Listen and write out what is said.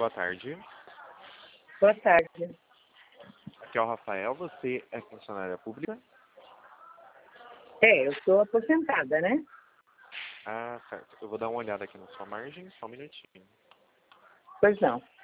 Boa tarde. Boa tarde. Aqui é o Rafael. Você é funcionária pública? Eu sou aposentada, né? Ah, certo. Eu vou dar uma olhada aqui na sua margem, só um minutinho. Pois não.